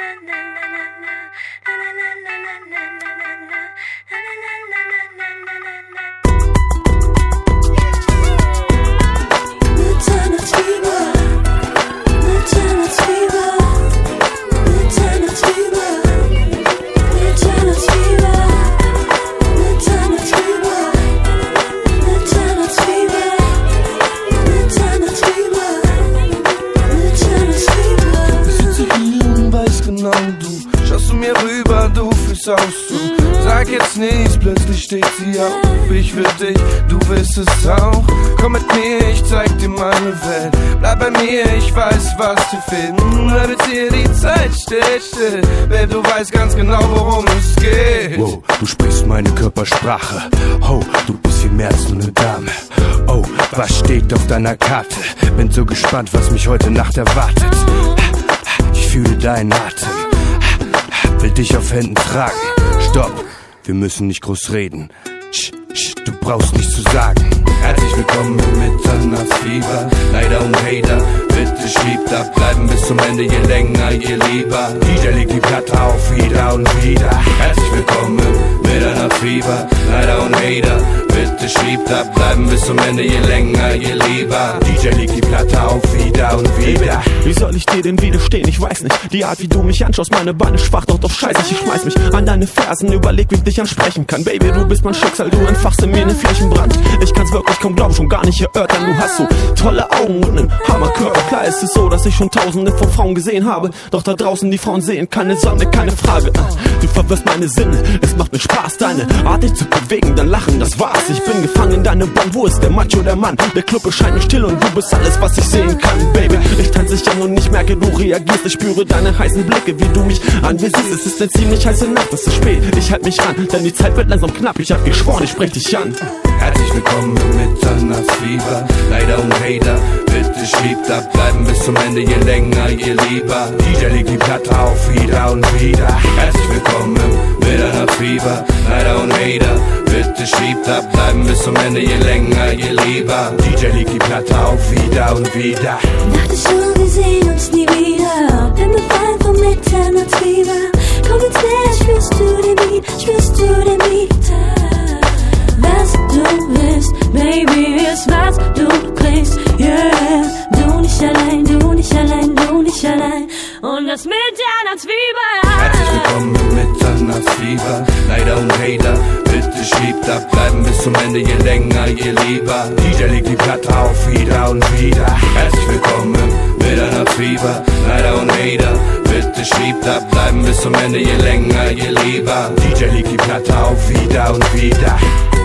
Du schaust zu mir rüber, du fühlst aus, du sag jetzt nichts, plötzlich steht sie auf. Ich will dich, du willst es auch. Komm mit mir, ich zeig dir meine Welt. Bleib bei mir, ich weiß, was dir fehlt. Bleib jetzt hier, die Zeit steht still. Babe, du weißt ganz genau, worum es geht. Wow, du sprichst meine Körpersprache. Oh, du bist viel mehr als nur eine Dame. Oh, was steht auf deiner Karte? Bin so gespannt, was mich heute Nacht erwartet. Ich fühle deinen Atem, will dich auf Händen tragen. Stopp, wir müssen nicht groß reden. Du brauchst nichts zu sagen. Herzlich willkommen im Mitternachtsfieber. Leider und Hater, bitte schiebt ab. Bleiben bis zum Ende, je länger, je lieber. DJ legt die Platte auf, wieder und wieder. Herzlich willkommen im Mitternachtsfieber. Leider und Hater, bitte schiebt ab. Bleiben bis zum Ende, je länger, je lieber. DJ legt die Platte auf, wieder und wieder. Wie soll ich dir denn widerstehen? Ich weiß nicht. Die Art, wie du mich anschaust, meine Beine schwach, doch scheiße, ich schmeiß mich an deine Fersen. Überleg, wie ich dich ansprechen kann. Baby, du bist mein Schicksal, du entfachst in mir einen Flächenbrand. Ich kann's wirklich kaum glauben, schon gar nicht erörtern. Du hast so tolle Augen und nen Hammerkörper. Klar ist es so, dass ich schon tausende von Frauen gesehen habe. Doch da draußen die Frauen sehen keine Sonne, keine Frage. Du verwirrst meine Sinne, es macht mir Spaß, deine Art dich zu bewegen, dann lachen, das war's. Ich bin gefangen in deinem Bann, wo ist der Macho, der Mann? Der Club erscheint mir still und du bist alles, was ich sehen kann, Baby. Ich tanze dich an und ich merke, du reagierst. Ich spüre deine heißen Blicke, wie du mich anvisierst. Es ist eine ziemlich heiße Nacht, es ist spät, ich halt mich ran, denn die Zeit wird langsam knapp. Ich hab geschworen, ich sprech dich an. Herzlich willkommen im Mitternachtsfieber. Leider und Hater, bitte schiebt ab. Bleiben bis zum Ende, je länger, je lieber. DJ legt die Platte auf, wieder und wieder. Herzlich willkommen im Mitternachtsfieber. Leider und Hater, bitte schiebt ab. Bleiben bis zum Ende, je länger, je lieber. DJ legt die Platte auf, wieder und wieder. Dachte schon, wir sehen uns nie wieder. Bin befreit vom Mitternachtsfieber. Komm ins Meer, spürst du den Beat, spürst du den Beat. Was du willst, Baby, ist was du kriegst, yeah. Du nicht allein, du nicht allein, du nicht allein. Und das Mitternachtsfieber. Herzlich willkommen im Mitternachtsfieber. Leider und Hater, bitte schiebt ab. Bleiben bis zum Ende, je länger, je lieber. DJ legt die Platte auf, wieder und wieder. Herzlich willkommen im Mitternachtsfieber. Leider und Hater, bitte schiebt ab. Bleiben bis zum Ende, je länger, je lieber. DJ legt die Platte auf, wieder und wieder.